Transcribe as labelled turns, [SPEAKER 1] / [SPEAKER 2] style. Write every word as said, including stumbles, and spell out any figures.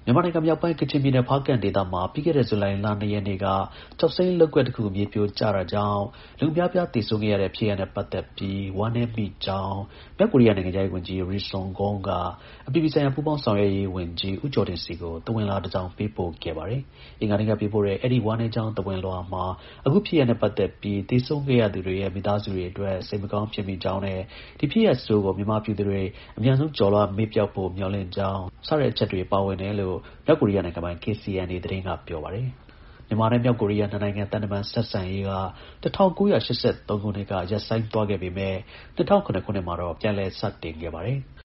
[SPEAKER 1] မြန်မာနိုင်ငံမြောက်ပိုင်း ကချင်ပြည်နယ် ဖားကန့်ဒေသမှာ ပြီးခဲ့တဲ့ ဇူလိုင်လ ၂ ရက်နေ့က ကျောက်စိမ်းလုပ်ကွက်တစ်ခု မြေပြိုကျတာကြောင့် လူအများအပြား သေဆုံးခဲ့ရတဲ့ ဖြစ်ရပ်နဲ့ ပတ်သက်ပြီး ဝမ်းနည်းမိကြောင်း မြောက်ကိုရီးယား နိုင်ငံခြားရေးဝန်ကြီး Ri Son Gong က အပြည်ပြည်ဆိုင်ရာ ပူးပေါင်းဆောင်ရွက်ရေးဝန်ကြီး ဦးကျော်တင့်ဆီကို သဝဏ်လွှာတစ်စောင် ပေးပို့ခဲ့ပါတယ်။ အင်္ဂါနေ့က ပေးပို့တဲ့ အဲဒီ ဝမ်းနည်းကြောင်း သဝဏ်လွှာမှာ အခုဖြစ်ရပ်နဲ့ ပတ်သက်ပြီး သေဆုံးခဲ့ရသူတွေရဲ့ မိသားစုတွေအတွက် စိတ်မကောင်းဖြစ်မိကြောင်းနဲ့ ဒီဖြစ်ရပ်ဆိုးကို မြန်မာပြည်သူတွေ အမြန်ဆုံး ကျော်လွှား မေ့ပျောက်ဖို့ မျှော်လင့်ကြောင်း စတဲ့အချက်တွေ ပါဝင်တယ်လို့ မြောက်ကိုရီးယားနိုင်ငံပိုင် K C N A သတင်းက ပြောပါတယ်။ မြန်မာနဲ့ မြောက်ကိုရီးယား နှစ်နိုင်ငံ သံတမန် ဆက်ဆံရေးက ၁၉၈၃ ခုနှစ်က ရပ်ဆိုင်းသွားခဲ့ပေမဲ့ ၂၀၀၇ ခုနှစ်မှာတော့ ပြန်လည် စတင်ခဲ့ပါတယ်။